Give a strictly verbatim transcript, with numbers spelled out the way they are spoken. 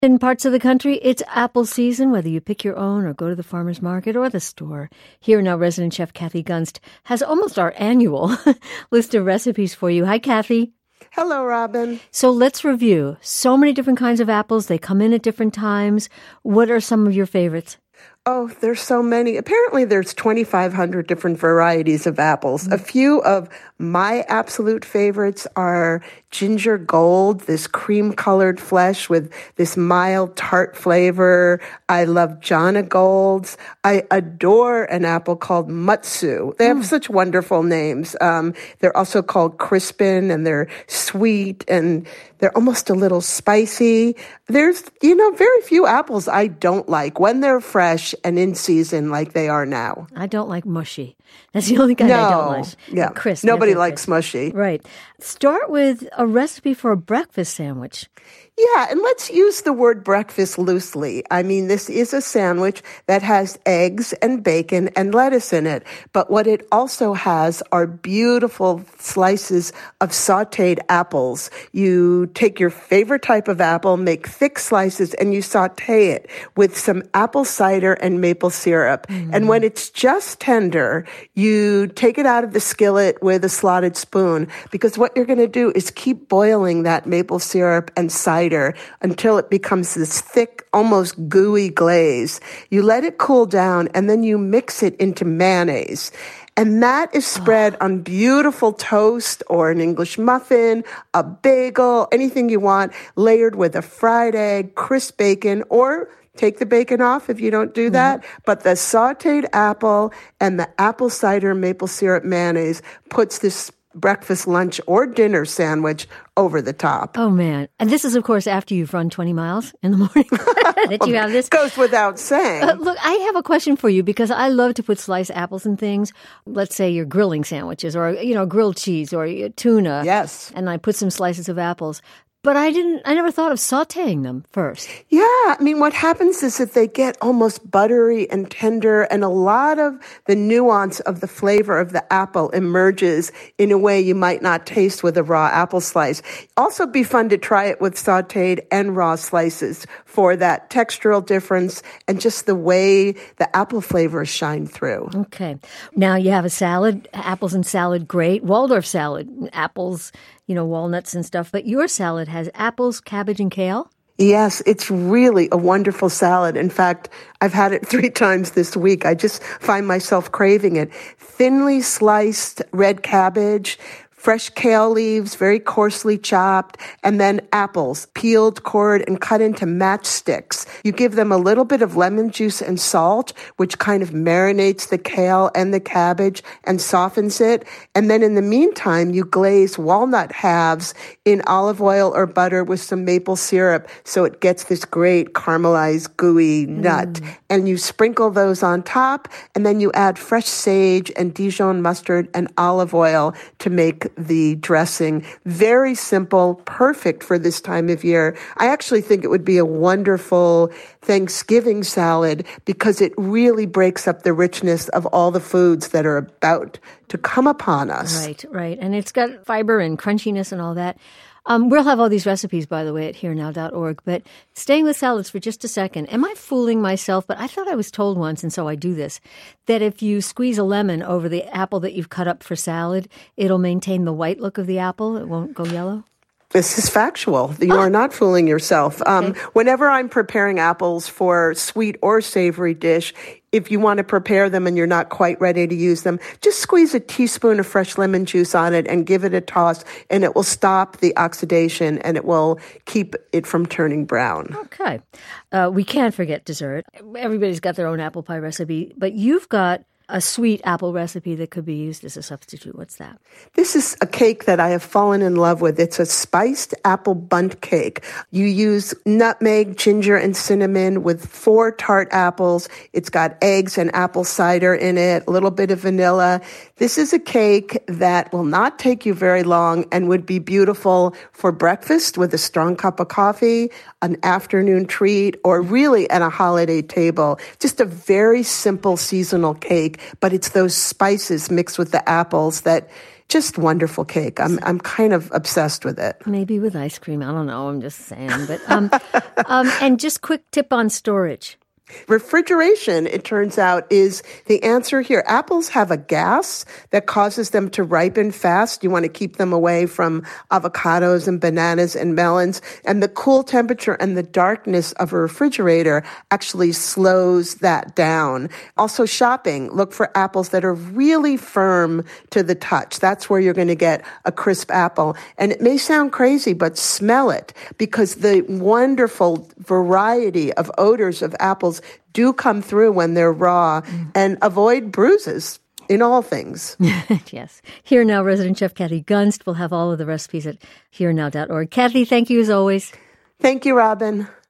In parts of the country, it's apple season, whether you pick your own or go to the farmer's market or the store. Here now, resident chef Kathy Gunst has almost our annual list of recipes for you. Hi, Kathy. Hello, Robin. So let's review. So many different kinds of apples. They come in at different times. What are some of your favorites? Oh, there's so many. Apparently, there's twenty-five hundred different varieties of apples. Mm-hmm. A few of my absolute favorites are Ginger Gold, this cream-colored flesh with this mild tart flavor. I love Jana Golds. I adore an apple called Mutsu. They have mm. such wonderful names. Um, they're also called Crispin, and they're sweet, and they're almost a little spicy. There's, you know, very few apples I don't like when they're fresh and in season like they are now. I don't like mushy. That's the only kind no. I don't like. Yeah. Crisp. Nobody likes crisp. mushy. Right. Start with a recipe for a breakfast sandwich. Yeah, and let's use the word breakfast loosely. I mean, this is a sandwich that has eggs and bacon and lettuce in it. But what it also has are beautiful slices of sautéed apples. You take your favorite type of apple, make thick slices, and you sauté it with some apple cider and maple syrup. Mm-hmm. And when it's just tender, you take it out of the skillet with a slotted spoon, because what you're going to do is keep boiling that maple syrup and cider until it becomes this thick, almost gooey glaze. You let it cool down, and then you mix it into mayonnaise. And that is spread oh. on beautiful toast or an English muffin, a bagel, anything you want, layered with a fried egg, crisp bacon, or take the bacon off if you don't do that. Mm-hmm. But the sautéed apple and the apple cider maple syrup mayonnaise puts this breakfast, lunch, or dinner sandwich over the top. Oh, man. And this is, of course, after you've run twenty miles in the morning that you have this. Goes without saying. Uh, look, I have a question for you, because I love to put sliced apples in things. Let's say you're grilling sandwiches or, you know, grilled cheese or tuna. Yes. And I put some slices of apples. But I didn't, I never thought of sautéing them first. Yeah. I mean, what happens is that they get almost buttery and tender, and a lot of the nuance of the flavor of the apple emerges in a way you might not taste with a raw apple slice. Also be fun to try it with sautéed and raw slices for that textural difference and just the way the apple flavors shine through. Okay. Now you have a salad, apples and salad, great. Waldorf salad, apples, you know, walnuts and stuff. But your salad has apples, cabbage, and kale? Yes, it's really a wonderful salad. In fact, I've had it three times this week. I just find myself craving it. Thinly sliced red cabbage, fresh kale leaves, very coarsely chopped, and then apples, peeled, cored, and cut into matchsticks. You give them a little bit of lemon juice and salt, which kind of marinates the kale and the cabbage and softens it. And then in the meantime, you glaze walnut halves in olive oil or butter with some maple syrup, so it gets this great caramelized, gooey nut. Mm. And you sprinkle those on top, and then you add fresh sage and Dijon mustard and olive oil to make the dressing. Very simple, perfect for this time of year. I actually think it would be a wonderful Thanksgiving salad, because it really breaks up the richness of all the foods that are about to come upon us. Right, right. And it's got fiber and crunchiness and all that. Um, we'll have all these recipes, by the way, at here now dot org. But staying with salads for just a second, am I fooling myself? But I thought I was told once, and so I do this, that if you squeeze a lemon over the apple that you've cut up for salad, it'll maintain the white look of the apple. It won't go yellow. This is factual. You are not fooling yourself. Um, okay. Whenever I'm preparing apples for sweet or savory dish, if you want to prepare them and you're not quite ready to use them, just squeeze a teaspoon of fresh lemon juice on it and give it a toss, and it will stop the oxidation and it will keep it from turning brown. Okay. Uh, we can't forget dessert. Everybody's got their own apple pie recipe, but you've got a sweet apple recipe that could be used as a substitute. What's that? This is a cake that I have fallen in love with. It's a spiced apple bundt cake. You use nutmeg, ginger, and cinnamon with four tart apples. It's got eggs and apple cider in it, a little bit of vanilla. This is a cake that will not take you very long and would be beautiful for breakfast with a strong cup of coffee, an afternoon treat, or really at a holiday table. Just a very simple seasonal cake but it's those spices mixed with the apples that just wonderful cake. I'm I'm kind of obsessed with it. Maybe with ice cream. I don't know. I'm just saying. But um, um, and just quick tip on storage. Refrigeration, it turns out, is the answer here. Apples have a gas that causes them to ripen fast. You want to keep them away from avocados and bananas and melons. And the cool temperature and the darkness of a refrigerator actually slows that down. Also, shopping, look for apples that are really firm to the touch. That's where you're going to get a crisp apple. And it may sound crazy, but smell it, because the wonderful variety of odors of apples do come through when they're raw, mm. and avoid bruises in all things. Yes. Here Now resident chef Kathy Gunst will have all of the recipes at here now dot org. Kathy, thank you as always. Thank you, Robin.